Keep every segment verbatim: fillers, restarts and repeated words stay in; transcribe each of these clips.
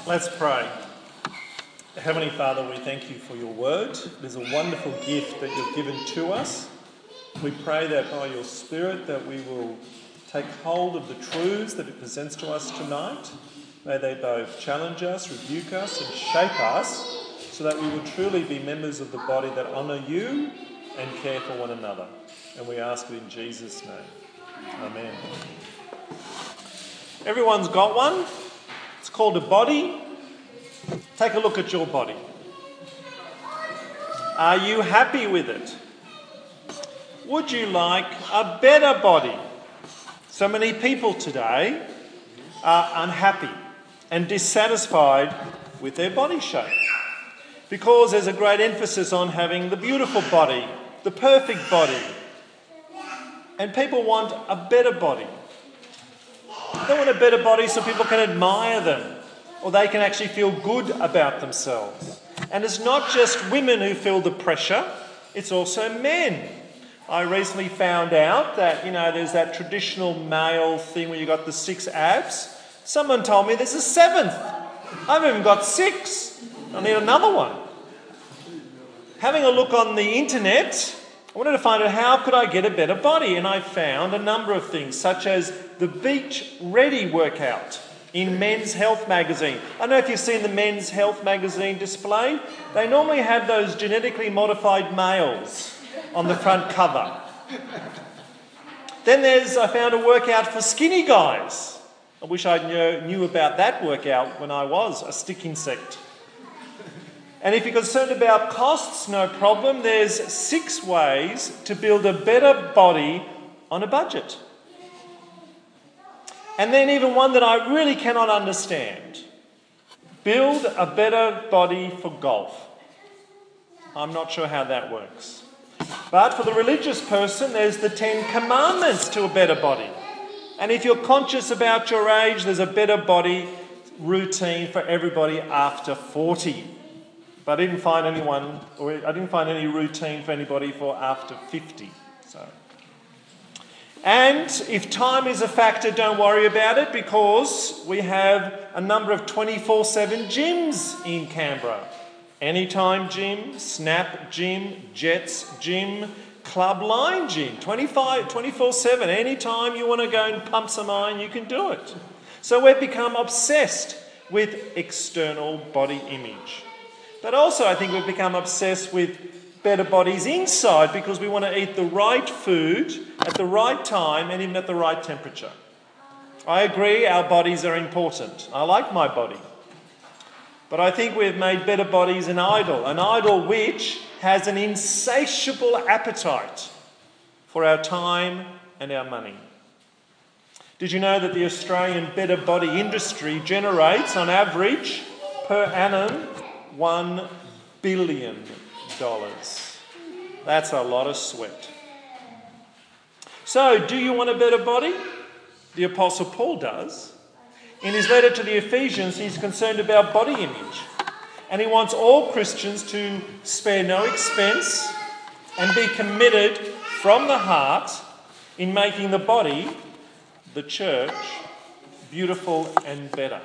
Let's pray. Heavenly Father, we thank you for your word. It is a wonderful gift that you've given to us. We pray that by your Spirit that we will take hold of the truths that it presents to us tonight. May they both challenge us, rebuke us and shape us so that we will truly be members of the body that honour you and care for one another. And we ask it in Jesus' name. Amen. Everyone's got one. It's called a body. Take a look at your body. Are you happy with it? Would you like a better body? So many people today are unhappy and dissatisfied with their body shape because there's a great emphasis on having the beautiful body, the perfect body. And people want a better body. They want a better body so people can admire them, or they can actually feel good about themselves. And it's not just women who feel the pressure, it's also men. I recently found out that, you know, there's that traditional male thing where you got the six abs. Someone told me there's a seventh. I've even got six. I need another one. Having a look on the internet, I wanted to find out how could I get a better body, and I found a number of things, such as the Beach Ready workout in Men's Health magazine. I don't know if you've seen the Men's Health magazine display. They normally have those genetically modified males on the front cover. Then there's, I found a workout for skinny guys. I wish I knew, knew about that workout when I was a stick insect. And if you're concerned about costs, no problem. There's six ways to build a better body on a budget. And then even one that I really cannot understand. Build a better body for golf. I'm not sure how that works. But for the religious person, there's the Ten Commandments to a better body. And if you're conscious about your age, there's a better body routine for everybody after forty. But I didn't find anyone, or I didn't find any routine for anybody for after fifty. So, and if time is a factor, don't worry about it, because we have a number of twenty-four seven gyms in Canberra. Anytime Gym, Snap Gym, Jets Gym, Club Line Gym, twenty-five, twenty-four seven. Anytime you want to go and pump some iron, you can do it. So we've become obsessed with external body image. But also I think we've become obsessed with better bodies inside because we want to eat the right food at the right time and even at the right temperature. I agree our bodies are important. I like my body. But I think we've made better bodies an idol, an idol which has an insatiable appetite for our time and our money. Did you know that the Australian better body industry generates, on average, per annum, one billion dollars. That's a lot of sweat. So, do you want a better body? The Apostle Paul does. In his letter to the Ephesians, he's concerned about body image. And he wants all Christians to spare no expense and be committed from the heart in making the body, the church, beautiful and better.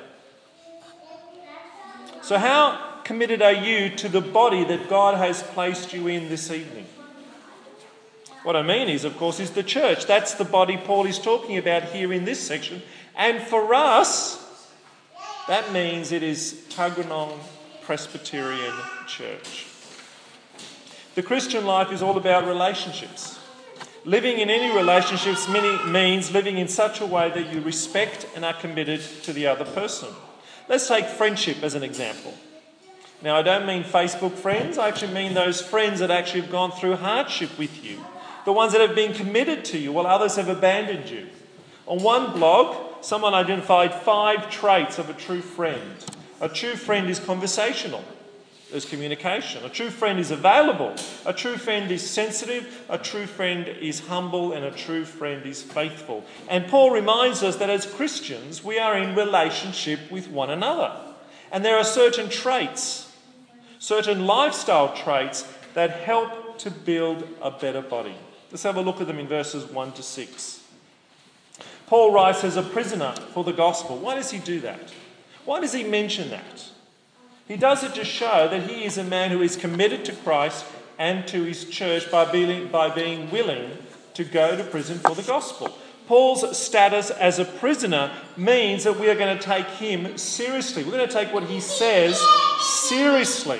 So how committed are you to the body that God has placed you in this evening? What I mean is, of course, is the church. That's the body Paul is talking about here in this section. And for us, that means it is Tuggeranong Presbyterian Church. The Christian life is all about relationships. Living in any relationships means living in such a way that you respect and are committed to the other person. Let's take friendship as an example. Now, I don't mean Facebook friends. I actually mean those friends that actually have gone through hardship with you. The ones that have been committed to you while others have abandoned you. On one blog, someone identified five traits of a true friend. A true friend is conversational. There's communication. A true friend is available. A true friend is sensitive. A true friend is humble. And a true friend is faithful. And Paul reminds us that as Christians, we are in relationship with one another. And there are certain traits, certain lifestyle traits that help to build a better body. Let's have a look at them in verses one to six. Paul writes as a prisoner for the gospel. Why does he do that? Why does he mention that? He does it to show that he is a man who is committed to Christ and to his church by being, by being willing to go to prison for the gospel. Paul's status as a prisoner means that we are going to take him seriously. We're going to take what he says seriously.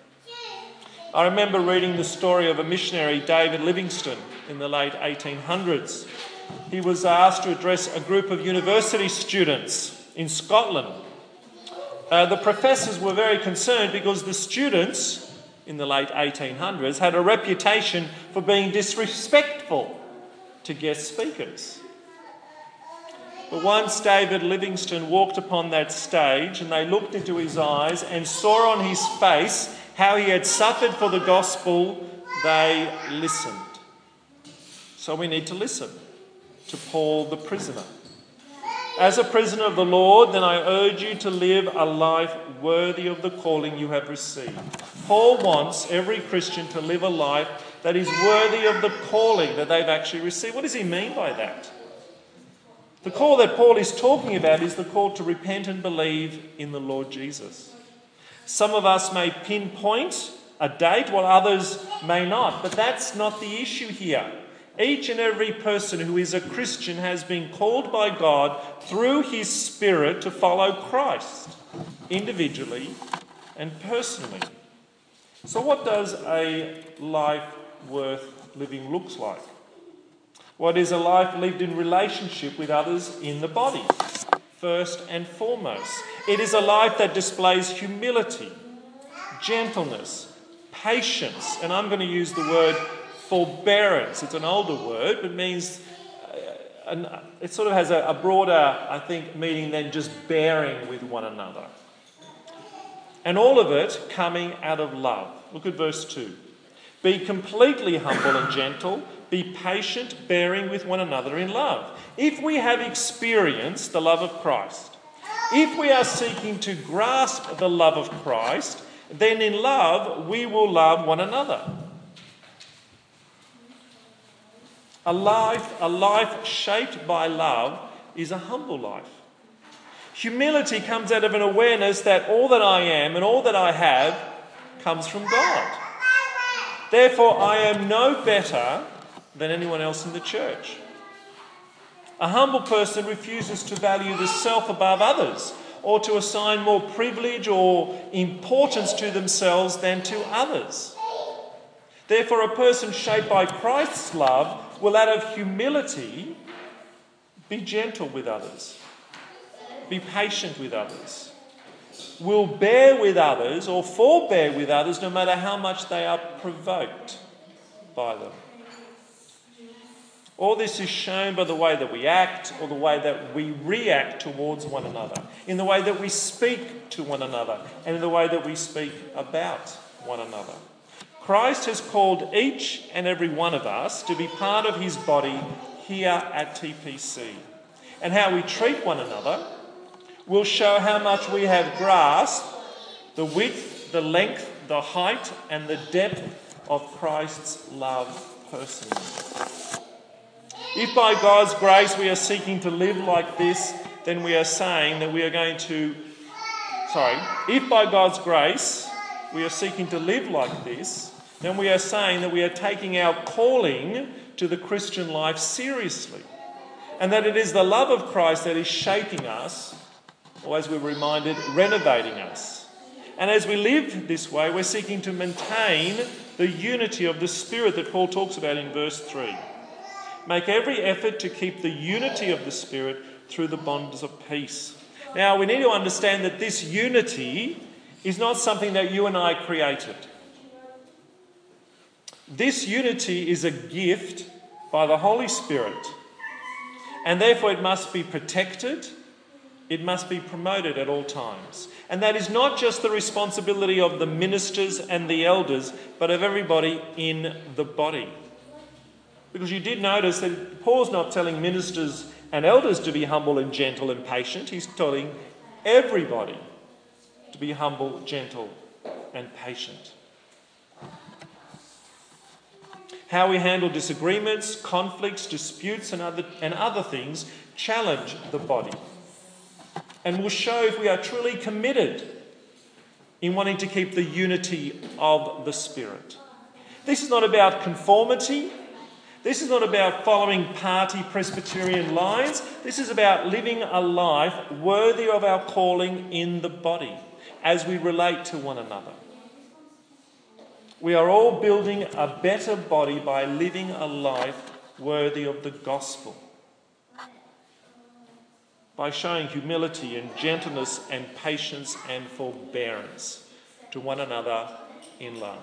I remember reading the story of a missionary, David Livingstone, in the late eighteen hundreds. He was asked to address a group of university students in Scotland. Uh, the professors were very concerned because the students in the late eighteen hundreds had a reputation for being disrespectful to guest speakers. But once David Livingstone walked upon that stage and they looked into his eyes and saw on his face how he had suffered for the gospel, they listened. So we need to listen to Paul the prisoner. As a prisoner of the Lord, then I urge you to live a life worthy of the calling you have received. Paul wants every Christian to live a life that is worthy of the calling that they've actually received. What does he mean by that? The call that Paul is talking about is the call to repent and believe in the Lord Jesus. Some of us may pinpoint a date while others may not, but that's not the issue here. Each and every person who is a Christian has been called by God through his Spirit to follow Christ, individually and personally. So what does a life worth living look like? What is a life lived in relationship with others in the body? First and foremost, it is a life that displays humility, gentleness, patience, and I'm going to use the word forbearance. It's an older word, but it means uh, an, it sort of has a, a broader, I think, meaning than just bearing with one another. And all of it coming out of love. Look at verse two. Be completely humble and gentle. Be patient, bearing with one another in love. If we have experienced the love of Christ, if we are seeking to grasp the love of Christ, then in love we will love one another. A life, a life shaped by love is a humble life. Humility comes out of an awareness that all that I am and all that I have comes from God. Therefore, I am no better than anyone else in the church. A humble person refuses to value the self above others or to assign more privilege or importance to themselves than to others. Therefore, a person shaped by Christ's love will, out of humility, be gentle with others, be patient with others, will bear with others or forbear with others no matter how much they are provoked by them. All this is shown by the way that we act or the way that we react towards one another, in the way that we speak to one another, and in the way that we speak about one another. Christ has called each and every one of us to be part of his body here at T P C. And how we treat one another will show how much we have grasped the width, the length, the height, and the depth of Christ's love personally. If by God's grace we are seeking to live like this, then we are saying that we are going to... Sorry, if by God's grace we are seeking to live like this, then we are saying that we are taking our calling to the Christian life seriously. And that it is the love of Christ that is shaping us, or as we're reminded, renovating us. And as we live this way, we're seeking to maintain the unity of the Spirit that Paul talks about in verse three. Make every effort to keep the unity of the Spirit through the bonds of peace. Now, we need to understand that this unity is not something that you and I created. This unity is a gift by the Holy Spirit, and therefore it must be protected, it must be promoted at all times. And that is not just the responsibility of the ministers and the elders, but of everybody in the body. Because you did notice that Paul's not telling ministers and elders to be humble and gentle and patient. He's telling everybody to be humble, gentle and patient. How we handle disagreements, conflicts, disputes and other, and other things challenge the body. and will show if we are truly committed in wanting to keep the unity of the Spirit. This is not about conformity. This is not about following party Presbyterian lines. This is about living a life worthy of our calling in the body as we relate to one another. We are all building a better body by living a life worthy of the gospel, by showing humility and gentleness and patience and forbearance to one another in love.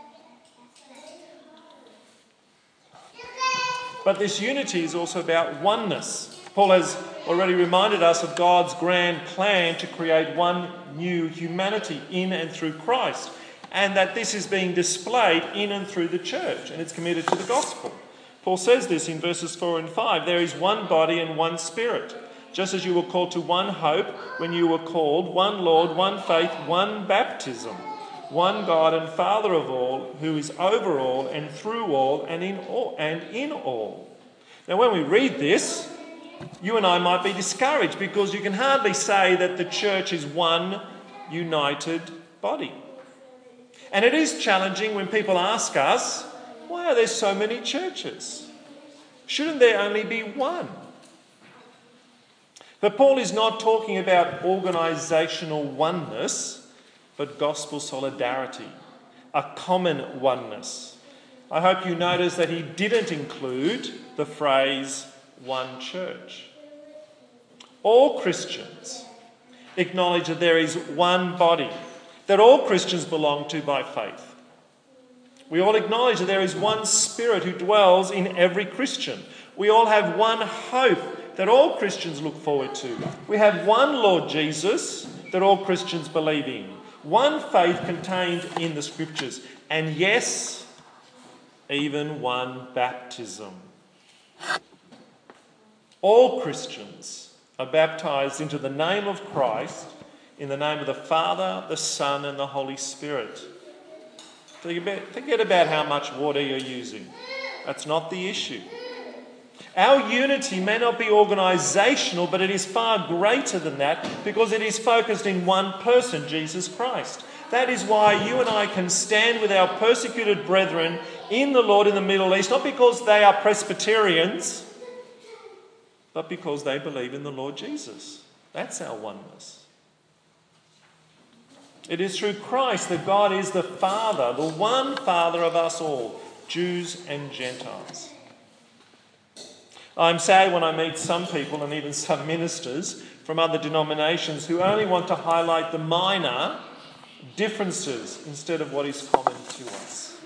But this unity is also about oneness. Paul has already reminded us of God's grand plan to create one new humanity in and through Christ, and that this is being displayed in and through the church, and it's committed to the gospel. Paul says this in verses four and five. There is one body and one Spirit, just as you were called to one hope when you were called, one Lord, one faith, one baptism, one God and Father of all, who is over all and through all and in all. And in all. Now, when we read this, you and I might be discouraged because you can hardly say that the church is one united body. And it is challenging when people ask us, why are there so many churches? Shouldn't there only be one? But Paul is not talking about organisational oneness, but gospel solidarity, a common oneness. I hope you notice that he didn't include the phrase one church. All Christians acknowledge that there is one body, that all Christians belong to by faith. We all acknowledge that there is one Spirit who dwells in every Christian. We all have one hope that all Christians look forward to. We have one Lord Jesus that all Christians believe in. One faith contained in the Scriptures. And yes, even one baptism. All Christians are baptised into the name of Christ, in the name of the Father, the Son, and the Holy Spirit. Forget about how much water you're using. That's not the issue. Our unity may not be organisational, but it is far greater than that because it is focused in one person, Jesus Christ. That is why you and I can stand with our persecuted brethren in the Lord in the Middle East, not because they are Presbyterians, but because they believe in the Lord Jesus. That's our oneness. It is through Christ that God is the Father, the one Father of us all, Jews and Gentiles. I'm sad when I meet some people and even some ministers from other denominations who only want to highlight the minor differences instead of what is common to us.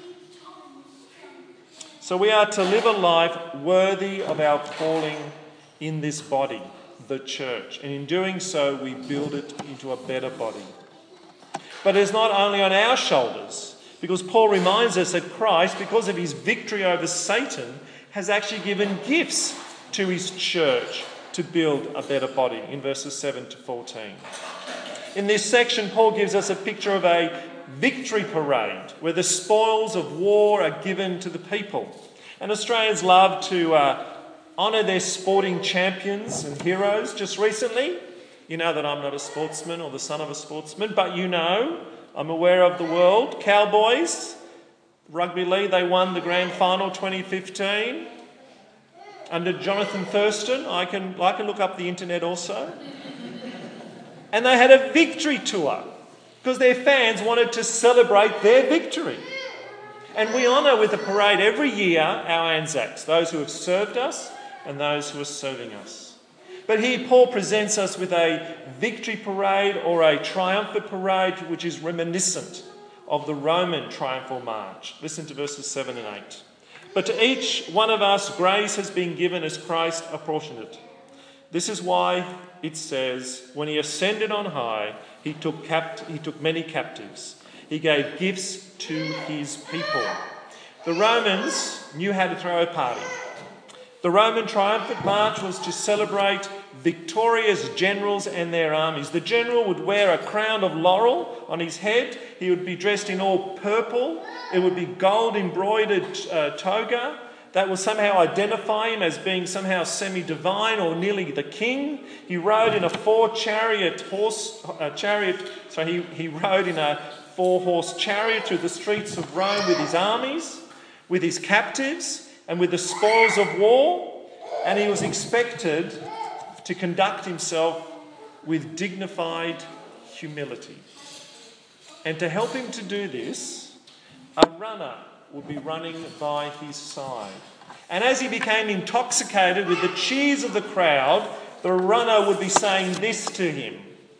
So we are to live a life worthy of our calling in this body, the church, and in doing so we build it into a better body. But it's not only on our shoulders, because Paul reminds us that Christ, because of his victory over Satan, has actually given gifts to his church to build a better body, in verses seven to fourteen. In this section, Paul gives us a picture of a victory parade where the spoils of war are given to the people. And Australians love to uh, honour their sporting champions and heroes. Just recently, you know that I'm not a sportsman or the son of a sportsman, but you know I'm aware of the world. Cowboys, rugby league, they won the grand final twenty fifteen. Under Jonathan Thurston, I can, I can look up the internet also. And they had a victory tour because their fans wanted to celebrate their victory. And we honour with a parade every year our Anzacs, those who have served us and those who are serving us. But here Paul presents us with a victory parade or a triumphant parade which is reminiscent of the Roman triumphal march. Listen to verses seven and eight. But to each one of us grace has been given as Christ apportioned it. This is why it says, when he ascended on high, he took capt- he took many captives. He gave gifts to his people. The Romans knew how to throw a party. The Roman triumphant march was to celebrate victorious generals and their armies. The general would wear a crown of laurel on his head. He would be dressed in all purple. It would be gold embroidered uh, toga. that will somehow identify him as being somehow semi-divine or nearly the king. He rode in a four-chariot horse, uh, chariot, so he, he rode in a four-horse chariot through the streets of Rome with his armies, with his captives, and with the spoils of war. And he was expected to conduct himself with dignified humility. And to help him to do this, a runner would be running by his side. And as he became intoxicated with the cheers of the crowd, the runner would be saying this to him: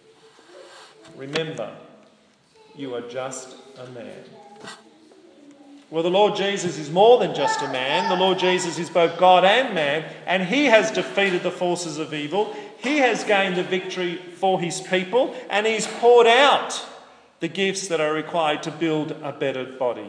"Remember, you are just a man." Well, the Lord Jesus is more than just a man. The Lord Jesus is both God and man, and he has defeated the forces of evil. He has gained the victory for his people, and he's poured out the gifts that are required to build a better body.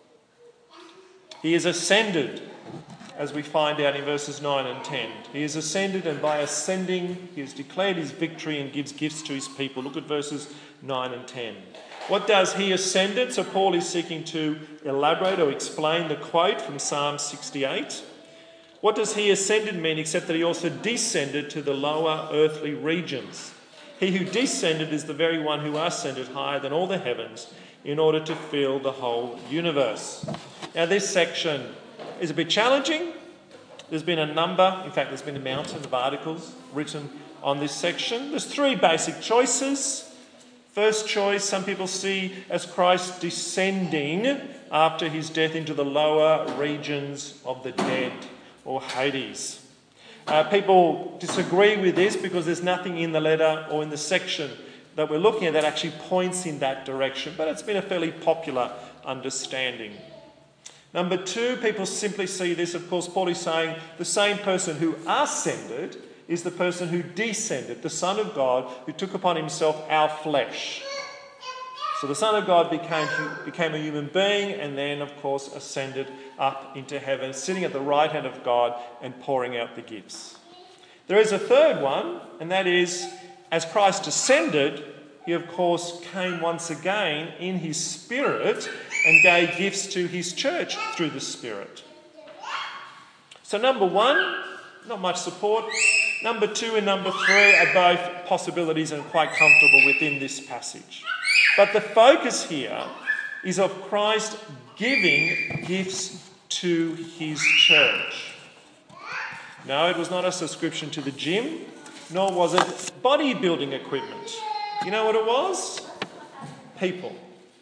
He is ascended, as we find out in verses nine and ten. He is ascended, and by ascending, he has declared his victory and gives gifts to his people. Look at verses nine and ten. What does he ascended? So Paul is seeking to elaborate or explain the quote from Psalm sixty-eight. What does he ascended mean except that he also descended to the lower earthly regions? He who descended is the very one who ascended higher than all the heavens in order to fill the whole universe. Now, this section is a bit challenging. There's been a number, in fact, there's been a mountain of articles written on this section. There's three basic choices. First choice, some people see as Christ descending after his death into the lower regions of the dead, or Hades. Uh, people disagree with this because there's nothing in the letter or in the section that we're looking at that actually points in that direction, but it's been a fairly popular understanding. Number two, people simply see this, of course, Paul is saying the same person who ascended is the person who descended, the Son of God, who took upon himself our flesh. So the Son of God became, became a human being and then, of course, ascended up into heaven, sitting at the right hand of God and pouring out the gifts. There is a third one, and that is, as Christ ascended, he, of course, came once again in his Spirit and gave gifts to his church through the Spirit. So number one, not much support. Number two and number three are both possibilities and quite comfortable within this passage. But the focus here is of Christ giving gifts to his church. No, it was not a subscription to the gym, nor was it bodybuilding equipment. You know what it was? People.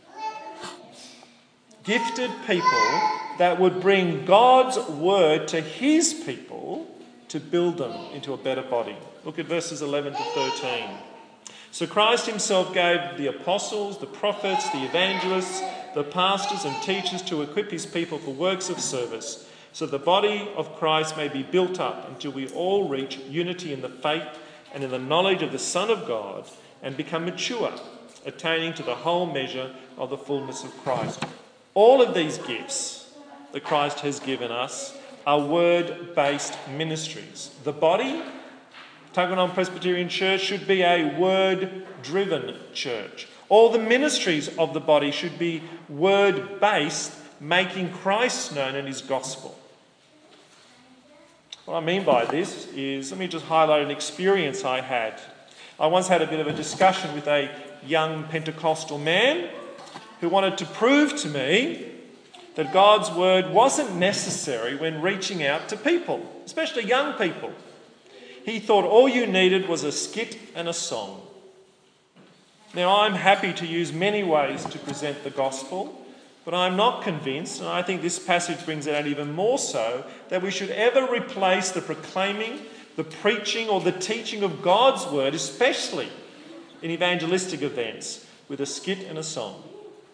Gifted people that would bring God's word to his people to build them into a better body. Look at verses eleven to thirteen. So Christ himself gave the apostles, the prophets, the evangelists, the pastors and teachers to equip his people for works of service, so the body of Christ may be built up until we all reach unity in the faith and in the knowledge of the Son of God and become mature, attaining to the whole measure of the fullness of Christ. All of these gifts that Christ has given us are word-based ministries. The body, Tuggeranong Presbyterian Church, should be a word-driven church. All the ministries of the body should be word-based, making Christ known in his gospel. What I mean by this is, let me just highlight an experience I had. I once had a bit of a discussion with a young Pentecostal man who wanted to prove to me that God's word wasn't necessary when reaching out to people, especially young people. He thought all you needed was a skit and a song. Now, I'm happy to use many ways to present the gospel, but I'm not convinced, and I think this passage brings it out even more so, that we should ever replace the proclaiming, the preaching or the teaching of God's word, especially in evangelistic events, with a skit and a song.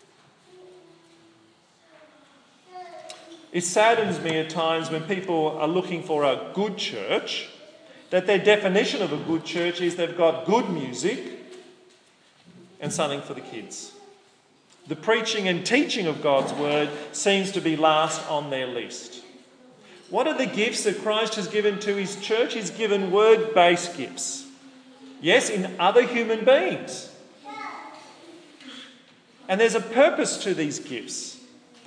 It saddens me at times when people are looking for a good church, that their definition of a good church is they've got good music and something for the kids. The preaching and teaching of God's word seems to be last on their list. What are the gifts that Christ has given to his church? He's given word-based gifts. Yes, in other human beings. And there's a purpose to these gifts.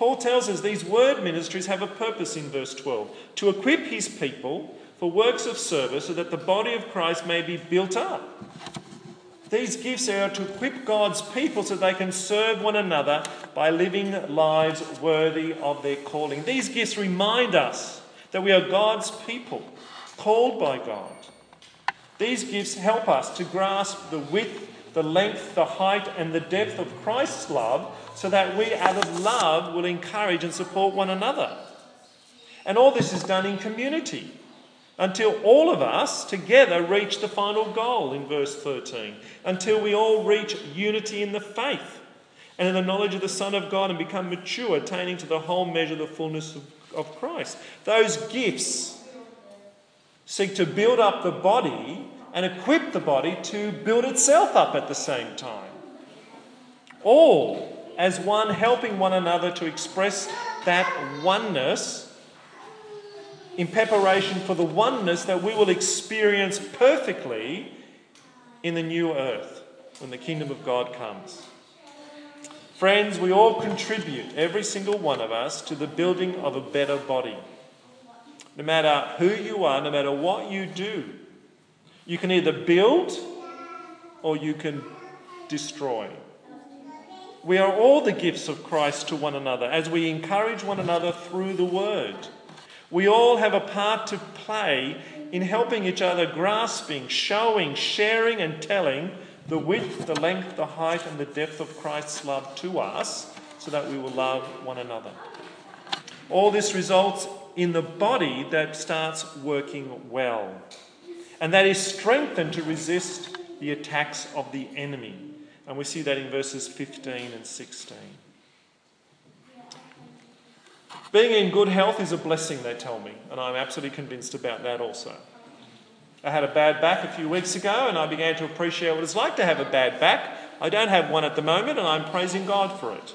Paul tells us these word ministries have a purpose in verse twelve, to equip his people for works of service so that the body of Christ may be built up. These gifts are to equip God's people so they can serve one another by living lives worthy of their calling. These gifts remind us that we are God's people, called by God. These gifts help us to grasp the width, the length, the height and the depth of Christ's love so that we, out of love, will encourage and support one another. And all this is done in community until all of us together reach the final goal in verse thirteen, until we all reach unity in the faith and in the knowledge of the Son of God and become mature, attaining to the whole measure of the fullness of, of Christ. Those gifts seek to build up the body and equip the body to build itself up at the same time. All as one, helping one another to express that oneness in preparation for the oneness that we will experience perfectly in the new earth when the kingdom of God comes. Friends, we all contribute, every single one of us, to the building of a better body. No matter who you are, no matter what you do, you can either build or you can destroy. We are all the gifts of Christ to one another as we encourage one another through the word. We all have a part to play in helping each other, grasping, showing, sharing and telling the width, the length, the height and the depth of Christ's love to us so that we will love one another. All this results in the body that starts working well and that is strengthened to resist the attacks of the enemy. And we see that in verses fifteen and sixteen. Being in good health is a blessing, they tell me, and I'm absolutely convinced about that also. I had a bad back a few weeks ago and I began to appreciate what it's like to have a bad back. I don't have one at the moment and I'm praising God for it.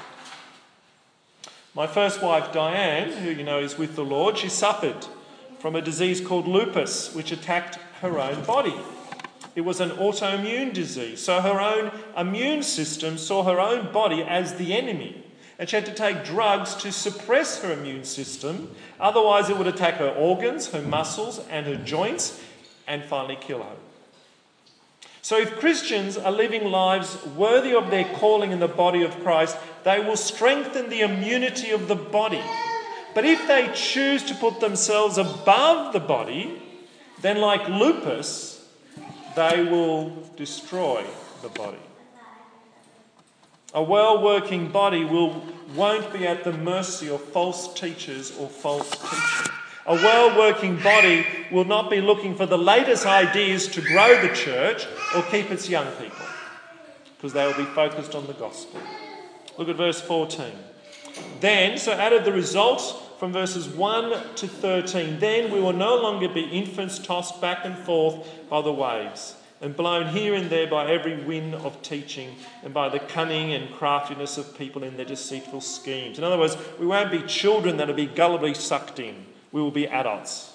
My first wife, Diane, who you know is with the Lord, she suffered from a disease called lupus, which attacked her own body. It was an autoimmune disease, so her own immune system saw her own body as the enemy. And she had to take drugs to suppress her immune system. Otherwise, it would attack her organs, her muscles, and her joints, and finally kill her. So if Christians are living lives worthy of their calling in the body of Christ, they will strengthen the immunity of the body. But if they choose to put themselves above the body, then like lupus, they will destroy the body. A well-working body will, won't be at the mercy of false teachers or false teaching. A well-working body will not be looking for the latest ideas to grow the church or keep its young people, because they will be focused on the gospel. Look at verse fourteen. Then, so out of the results from verses one to thirteen, then we will no longer be infants tossed back and forth by the waves and blown here and there by every wind of teaching and by the cunning and craftiness of people in their deceitful schemes. In other words, we won't be children that will be gullibly sucked in. We will be adults.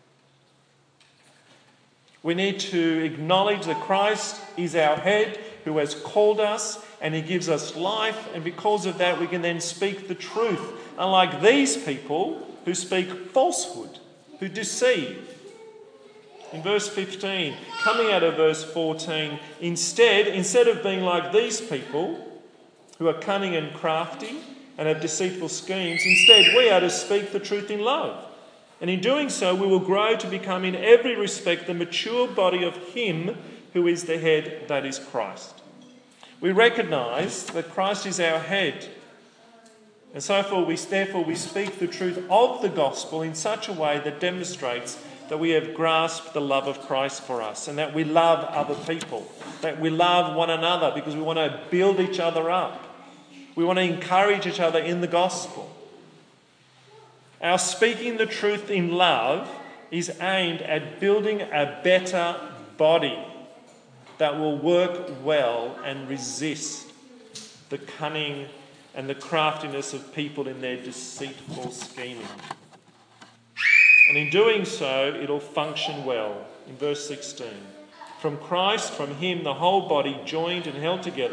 We need to acknowledge that Christ is our head who has called us and he gives us life, and because of that we can then speak the truth, unlike these people who speak falsehood, who deceive. In verse fifteen, coming out of verse fourteen, instead, instead of being like these people who are cunning and crafty and have deceitful schemes, instead we are to speak the truth in love. And in doing so, we will grow to become in every respect the mature body of him who is the head, that is Christ. We recognise that Christ is our head. And so we, therefore we speak the truth of the gospel in such a way that demonstrates that we have grasped the love of Christ for us and that we love other people, that we love one another because we want to build each other up. We want to encourage each other in the gospel. Our speaking the truth in love is aimed at building a better body that will work well and resist the cunning and the craftiness of people in their deceitful scheming. And in doing so, it'll function well. In verse sixteen, from Christ, from him, the whole body, joined and held together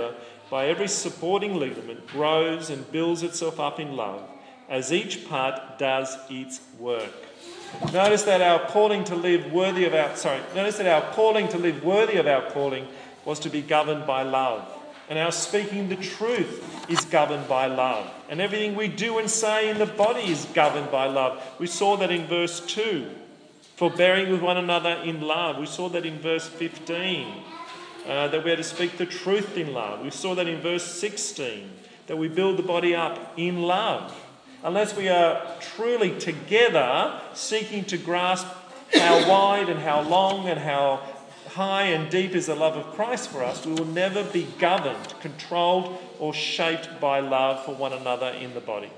by every supporting ligament, grows and builds itself up in love as each part does its work. Notice that our calling to live worthy of our sorry, notice that our calling to live worthy of our calling was to be governed by love. And our speaking the truth is governed by love. And everything we do and say in the body is governed by love. We saw that in verse two. Forbearing with one another in love. We saw that in verse fifteen. Uh, that we are to speak the truth in love. We saw that in verse sixteen. That we build the body up in love. Unless we are truly together seeking to grasp how wide and how long and how high and deep is the love of Christ for us, we will never be governed, controlled or shaped by love for one another in the body.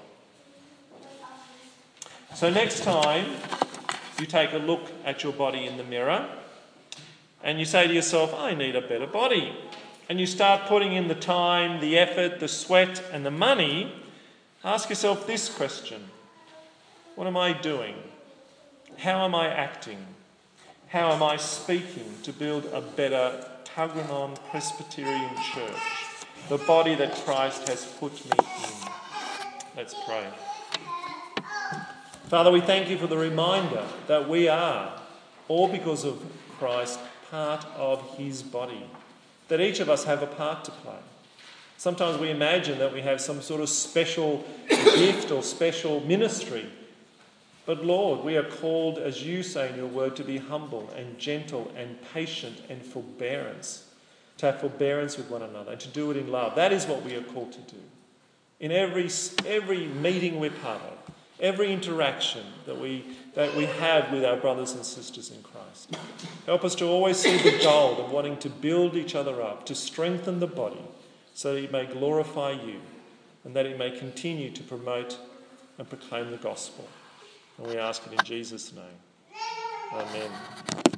So next time you take a look at your body in the mirror and you say to yourself, I need a better body. And you start putting in the time, the effort, the sweat and the money. Ask yourself this question. What am I doing? How am I acting? How am I speaking to build a better Tuggeranong Presbyterian Church, the body that Christ has put me in? Let's pray. Father, we thank you for the reminder that we are, all because of Christ, part of his body, that each of us have a part to play. Sometimes we imagine that we have some sort of special gift or special ministry. But Lord, we are called, as you say in your word, to be humble and gentle and patient and forbearance, to have forbearance with one another and to do it in love. That is what we are called to do. In every, every meeting we're part of, every interaction that we, that we have with our brothers and sisters in Christ. Help us to always see the goal of wanting to build each other up, to strengthen the body so that it may glorify you and that it may continue to promote and proclaim the gospel. And we ask it in Jesus' name. Amen.